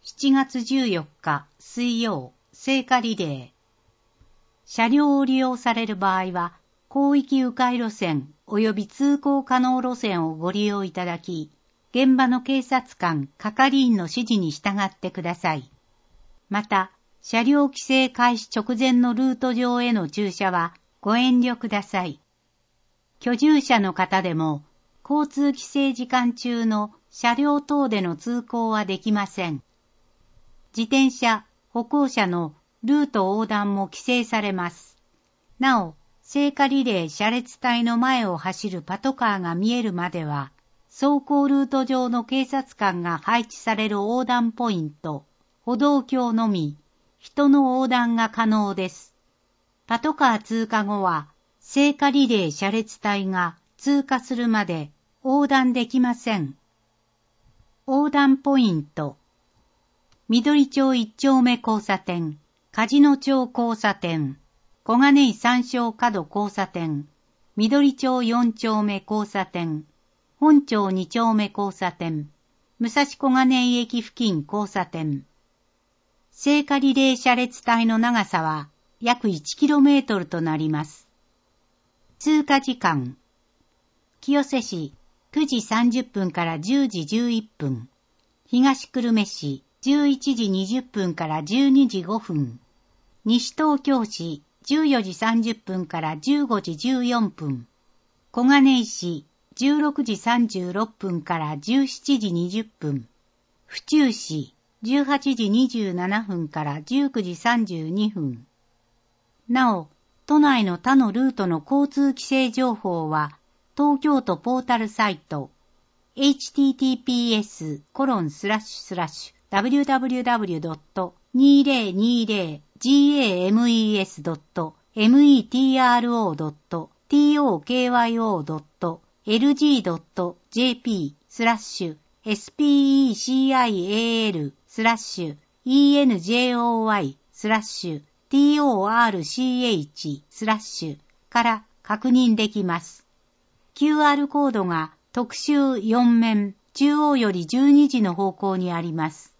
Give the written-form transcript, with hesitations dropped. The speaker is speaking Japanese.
7月14日水曜、聖火リレー。車両を利用される場合は、広域迂回路線及び通行可能路線をご利用いただき、現場の警察官、係員の指示に従ってください。また、車両規制開始直前のルート上への駐車はご遠慮ください。居住者の方でも、交通規制時間中の車両等での通行はできません。自転車、歩行者のルート横断も規制されます。なお、聖火リレー車列隊の前を走るパトカーが見えるまでは、走行ルート上の警察官が配置される横断ポイント、歩道橋のみ、人の横断が可能です。パトカー通過後は、聖火リレー車列隊が通過するまで横断できません。横断ポイント。緑町1丁目交差点、梶野町交差点、小金井三松角交差点、緑町4丁目交差点、本町2丁目交差点、武蔵小金井駅付近交差点。聖火リレー車列隊の長さは約 1km となります。通過時間。清瀬市9時30分から10時11分。東久留米市11時20分から12時5分。西東京市14時30分から15時14分。小金井市16時36分から17時20分。府中市18時27分から19時32分。なお、都内の他のルートの交通規制情報は、東京都ポータルサイト、https://www.needle.specyal-specal-gp/special-torch/から確認できます。QR コードが特集4面中央より12時の方向にあります。